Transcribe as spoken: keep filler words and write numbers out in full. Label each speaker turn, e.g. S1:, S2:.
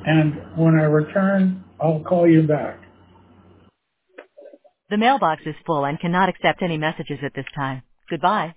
S1: and when I return, I'll call you back.
S2: The mailbox is full and cannot accept any messages at this time. Goodbye.